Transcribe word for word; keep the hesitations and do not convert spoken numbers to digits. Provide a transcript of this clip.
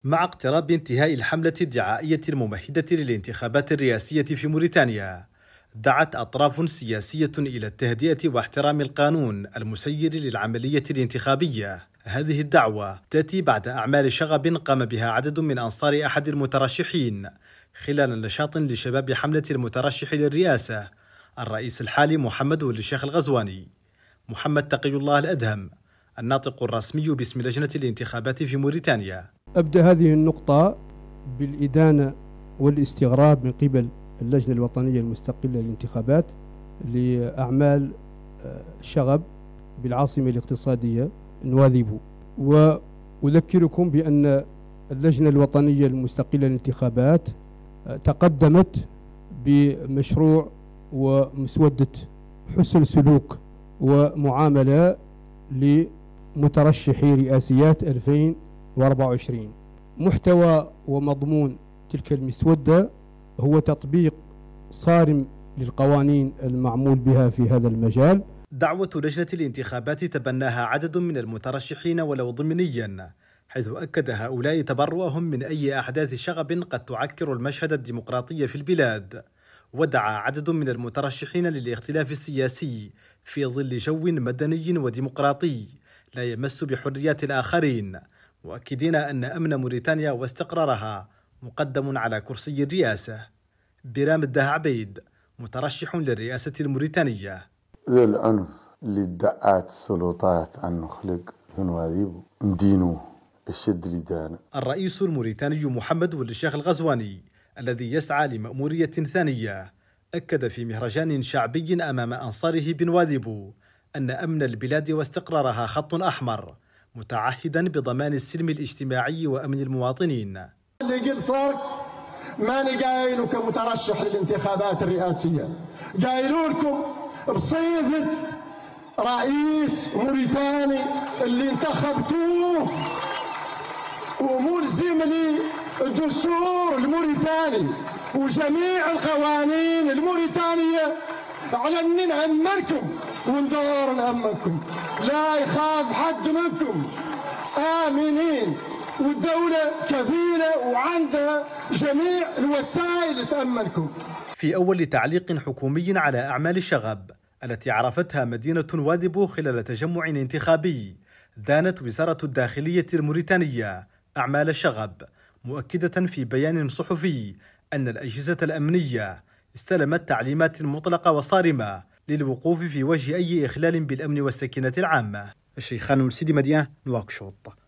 مع اقتراب انتهاء الحملة الدعائية الممهدة للانتخابات الرئاسية في موريتانيا، دعت أطراف سياسية إلى التهدئة واحترام القانون المسير للعملية الانتخابية. هذه الدعوة تأتي بعد أعمال شغب قام بها عدد من أنصار أحد المترشحين خلال نشاط لشباب حملة المترشح للرئاسة الرئيس الحالي محمد ولي الشيخ الغزواني. محمد تقي الله الأدهم، الناطق الرسمي باسم لجنة الانتخابات في موريتانيا. أبدأ هذه النقطة بالإدانة والاستغراب من قبل اللجنة الوطنية المستقلة للانتخابات لأعمال شغب بالعاصمة الاقتصادية نواذيبو، وأذكركم بأن اللجنة الوطنية المستقلة للانتخابات تقدمت بمشروع ومسودة حسن سلوك ومعاملة لمترشحي رئاسيات ألفين وأربعة وعشرين. محتوى ومضمون تلك المسودة هو تطبيق صارم للقوانين المعمول بها في هذا المجال. دعوة لجنة الانتخابات تبناها عدد من المترشحين ولو ضمنيا، حيث أكد هؤلاء تبرؤهم من أي أحداث شغب قد تعكر المشهد الديمقراطي في البلاد. ودعا عدد من المترشحين للاختلاف السياسي في ظل جو مدني وديمقراطي لا يمس بحريات الآخرين، مؤكدين أن أمن موريتانيا واستقرارها مقدم على كرسي الرئاسة. برام الداه عبيد، مترشح للرئاسة الموريتانية. ذو العنف اللي ادعت السلطات عنه خلق في نواذيبو مدينوه الشد لدانا. الرئيس الموريتاني محمد ولي الشيخ الغزواني الذي يسعى لمأمورية ثانية أكد في مهرجان شعبي أمام أنصاره بنواذيبو أن أمن البلاد واستقرارها خط أحمر، متعهدا بضمان السلم الاجتماعي وأمن المواطنين. اللي قلت لك ماني قايله كمترشح للانتخابات الرئاسية، قايلوا لكم بصيغة رئيس موريتاني اللي انتخبتوه وملزم لي الدستور الموريتاني وجميع القوانين الموريتانية على أن نأمنكم وندور نأمنكم، لا يخاف حد منكم، آمنين، والدولة كفيلة وعندها جميع الوسائل تأمنكم. في أول تعليق حكومي على أعمال الشغب التي عرفتها مدينة نواذيبو خلال تجمع انتخابي، دانت وزارة الداخلية الموريتانية أعمال الشغب، مؤكدة في بيان صحفي أن الأجهزة الأمنية استلمت تعليمات مطلقة وصارمة للوقوف في وجه أي إخلال بالأمن والسكينة العامة. الشيخان والسيدي مدينة نواكشوط.